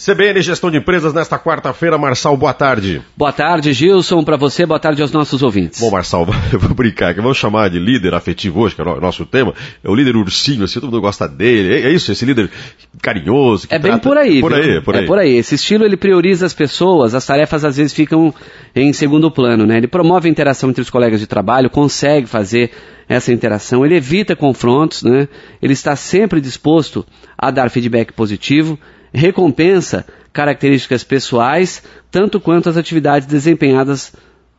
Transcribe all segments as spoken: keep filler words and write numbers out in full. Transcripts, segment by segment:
C B N Gestão de Empresas, nesta quarta-feira. Marçal, boa tarde. Boa tarde, Gilson, para você, boa tarde aos nossos ouvintes. Bom, Marçal, eu vou brincar aqui, vamos chamar de líder afetivo hoje, que é o nosso tema, é o líder ursinho, assim, todo mundo gosta dele, é isso, esse líder carinhoso. Que é bem trata... por aí, por viu? aí, por aí. É por aí, esse estilo ele prioriza as pessoas, as tarefas às vezes ficam em segundo plano, né? Ele promove a interação entre os colegas de trabalho, consegue fazer essa interação, ele evita confrontos, né? Ele está sempre disposto a dar feedback positivo, recompensa características pessoais, tanto quanto as atividades desempenhadas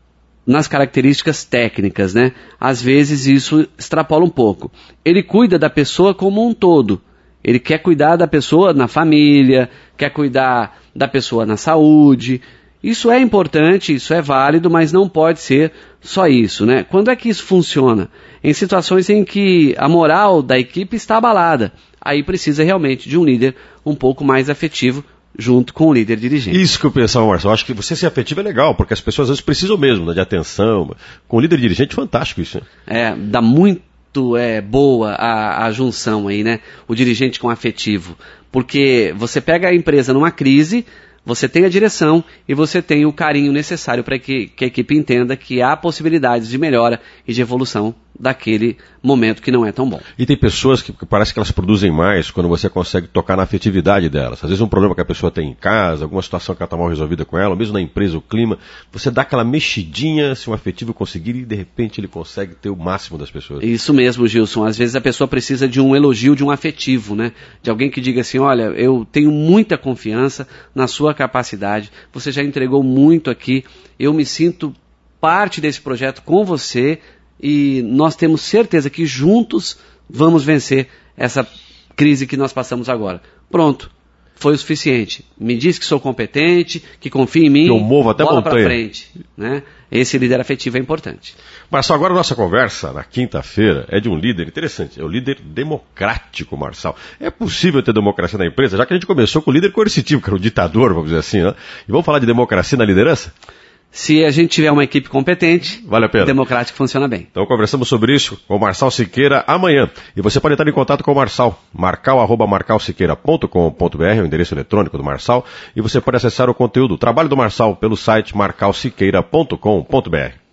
nas características técnicas, né? Às vezes isso extrapola um pouco. Ele cuida da pessoa como um todo. Ele quer cuidar da pessoa na família, quer cuidar da pessoa na saúde. Isso é importante, isso é válido, mas não pode ser só isso, né? Quando é que isso funciona? Em situações em que a moral da equipe está abalada. Aí precisa realmente de um líder um pouco mais afetivo, junto com o líder dirigente. Isso que eu pensava, Marcelo. Acho que você ser afetivo é legal, porque as pessoas às vezes precisam mesmo, né, de atenção. Com o líder dirigente, fantástico isso. Né? É, dá muito é, boa a, a junção aí, né? O dirigente com afetivo. Porque você pega a empresa numa crise, você tem a direção e você tem o carinho necessário para que, que a equipe entenda que há possibilidades de melhora e de evolução daquele momento que não é tão bom. E tem pessoas que parece que elas produzem mais quando você consegue tocar na afetividade delas. Às vezes um problema que a pessoa tem em casa, alguma situação que ela está mal resolvida com ela, ou mesmo na empresa, o clima, você dá aquela mexidinha, se um afetivo conseguir, e de repente ele consegue ter o máximo das pessoas. Isso mesmo, Gilson. Às vezes a pessoa precisa de um elogio, de um afetivo, né? De alguém que diga assim, olha, eu tenho muita confiança na sua capacidade, você já entregou muito aqui, eu me sinto parte desse projeto com você, e nós temos certeza que juntos vamos vencer essa crise que nós passamos agora. Pronto, foi o suficiente. Me diz que sou competente, que confia em mim, eu movo até bola montanha. Pra frente. Né? Esse líder afetivo é importante. Marçal, agora a nossa conversa, na quinta-feira, é de um líder interessante, é o líder democrático, Marçal. É possível ter democracia na empresa, já que a gente começou com o líder coercitivo, que era o ditador, vamos dizer assim, né? E vamos falar de democracia na liderança? Se a gente tiver uma equipe competente, vale a pena. Democrático funciona bem. Então conversamos sobre isso com o Marçal Siqueira amanhã. E você pode entrar em contato com o Marçal, marcal arroba marcal siqueira ponto com ponto br, o endereço eletrônico do Marçal, e você pode acessar o conteúdo, o trabalho do Marçal, pelo site marcal siqueira ponto com ponto br.